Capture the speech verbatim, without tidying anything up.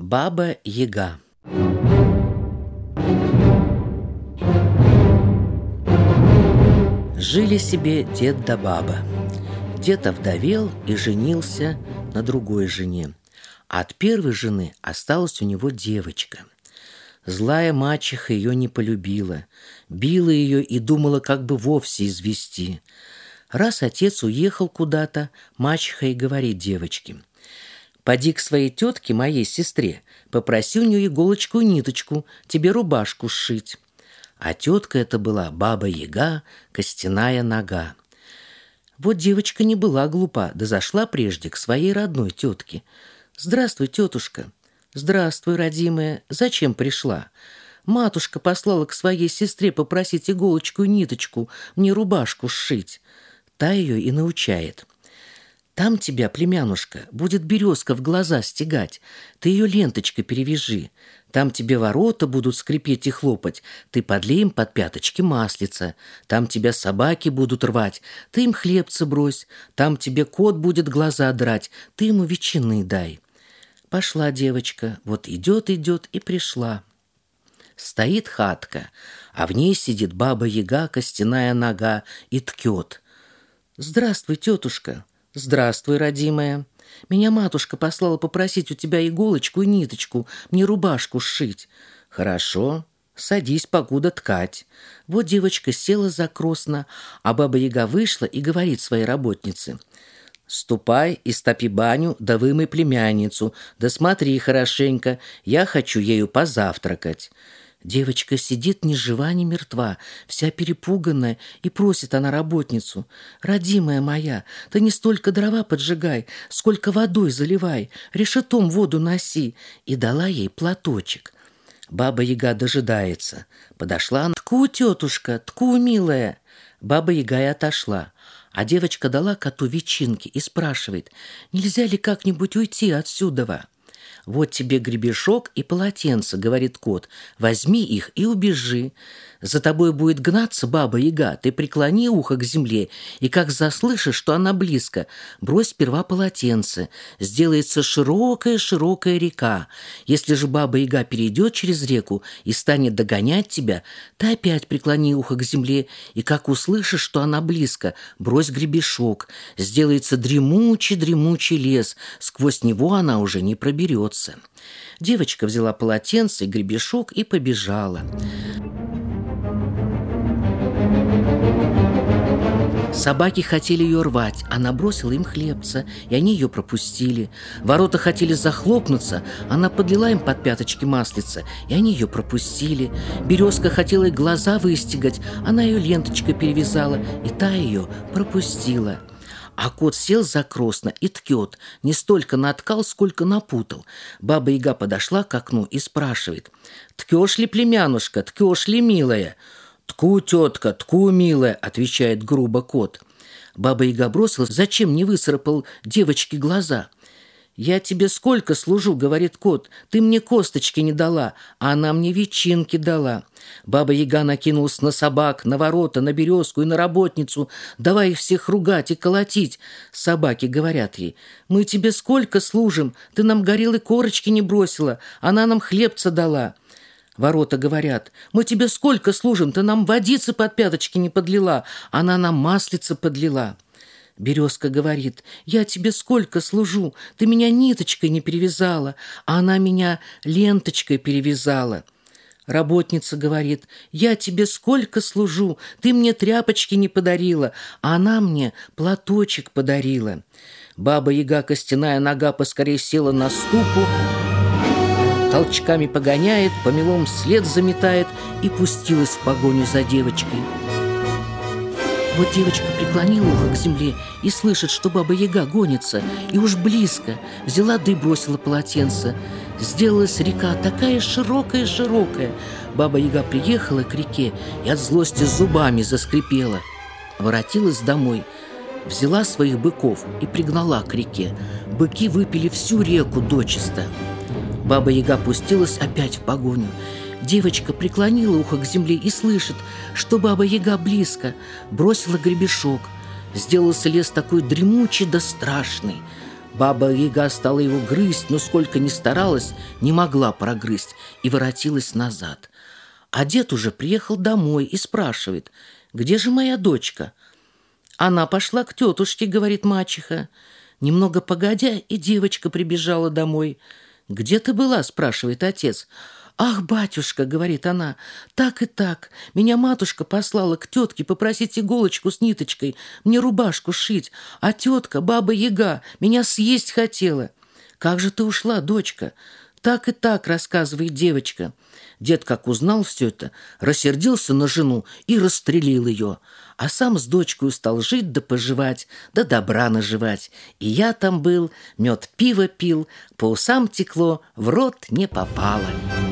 Баба-Яга. Жили себе дед да баба. Дед овдовел и женился на другой жене. А от первой жены осталась у него девочка. Злая мачеха ее не полюбила, била ее и думала, как бы вовсе извести. Раз отец уехал куда-то, мачеха и говорит девочке: «Поди к своей тетке, моей сестре, попроси у нее иголочку и ниточку, тебе рубашку сшить». А тетка это была Баба-Яга, костяная нога. Вот девочка не была глупа, да зашла прежде к своей родной тетке. «Здравствуй, тетушка». «Здравствуй, родимая. Зачем пришла?» «Матушка послала к своей сестре попросить иголочку и ниточку, мне рубашку сшить». Та ее и научает: «Там тебя, племянушка, будет березка в глаза стегать, ты ее ленточкой перевяжи. Там тебе ворота будут скрипеть и хлопать, ты подлей им под пяточки маслица. Там тебя собаки будут рвать, ты им хлебца брось. Там тебе кот будет глаза драть, ты ему ветчины дай». Пошла девочка, вот идет-идет и пришла. Стоит хатка, а в ней сидит Баба-Яга, костяная нога, и ткет. «Здравствуй, тетушка». «Здравствуй, родимая. Меня матушка послала попросить у тебя иголочку и ниточку, мне рубашку сшить». «Хорошо, садись, покуда ткать». Вот девочка села закросно, а Баба-Яга вышла и говорит своей работнице: «Ступай и стопи баню, да вымой племянницу, да смотри хорошенько, я хочу ею позавтракать». Девочка сидит ни жива, ни мертва, вся перепуганная, и просит она работницу: «Родимая моя, ты не столько дрова поджигай, сколько водой заливай, решетом воду носи». И дала ей платочек. Баба-Яга дожидается. Подошла она: «Тку, тетушка, тку, милая». Баба-Яга и отошла. А девочка дала коту ветчинки и спрашивает: «Нельзя ли как-нибудь уйти отсюда?» «Вот тебе гребешок и полотенце», — говорит кот, — «возьми их и убежи. За тобой будет гнаться Баба-Яга, ты преклони ухо к земле, и как заслышишь, что она близко, брось сперва полотенце, сделается широкая-широкая река. Если же Баба-Яга перейдет через реку и станет догонять тебя, ты опять преклони ухо к земле, и как услышишь, что она близко, брось гребешок, сделается дремучий-дремучий лес, сквозь него она уже не проберется». Девочка взяла полотенце и гребешок и побежала. Собаки хотели ее рвать, она бросила им хлебца, и они ее пропустили. Ворота хотели захлопнуться, она подлила им под пяточки маслица, и они ее пропустили. Березка хотела ей глаза выстегать, она ее ленточкой перевязала, и та ее пропустила. А кот сел закросно и ткет, не столько наткал, сколько напутал. Баба-Яга подошла к окну и спрашивает: «Ткешь ли, племянушка, ткешь ли, милая?» «Тку, тетка, тку, милая», — отвечает грубо кот. Баба-Яга бросилась: «Зачем не выцарапал девочке глаза?» «Я тебе сколько служу, — говорит кот, — ты мне косточки не дала, а она мне ветчинки дала». Баба-Яга накинулась на собак, на ворота, на березку и на работницу, давай их всех ругать и колотить. Собаки говорят ей: «Мы тебе сколько служим, ты нам горелой корочки не бросила, она нам хлебца дала». Ворота говорят: «Мы тебе сколько служим, ты нам водицы под пяточки не подлила, она нам маслица подлила». Березка говорит: «Я тебе сколько служу, ты меня ниточкой не перевязала, а она меня ленточкой перевязала». Работница говорит: «Я тебе сколько служу, ты мне тряпочки не подарила, а она мне платочек подарила». Баба-Яга, костяная нога, поскорей села на ступу, толчками погоняет, помелом вслед заметает и пустилась в погоню за девочкой. Вот девочка преклонила ухо к земле и слышит, что Баба-Яга гонится, и уж близко. Взяла да и бросила полотенце. Сделалась река такая широкая-широкая. Баба-Яга приехала к реке и от злости зубами заскрипела. Воротилась домой, взяла своих быков и пригнала к реке. Быки выпили всю реку дочисто. Баба-Яга пустилась опять в погоню. Девочка преклонила ухо к земле и слышит, что Баба-Яга близко. Бросила гребешок. Сделался лес такой дремучий да страшный. Баба-яга стала его грызть, но сколько ни старалась, не могла прогрызть и воротилась назад. А дед уже приехал домой и спрашивает: «Где же моя дочка?» «Она пошла к тетушке», — говорит мачеха. Немного погодя, и девочка прибежала домой. «Где ты была?» — спрашивает отец. «Ах, батюшка», — говорит она, — «так и так. Меня матушка послала к тетке попросить иголочку с ниточкой, мне рубашку сшить, а тетка, баба-яга, меня съесть хотела». «Как же ты ушла, дочка?» «Так и так», — рассказывает девочка. Дед, как узнал все это, рассердился на жену и расстрелил ее, а сам с дочкой стал жить да поживать, да добра наживать. И я там был, мед пиво пил, по усам текло, в рот не попало.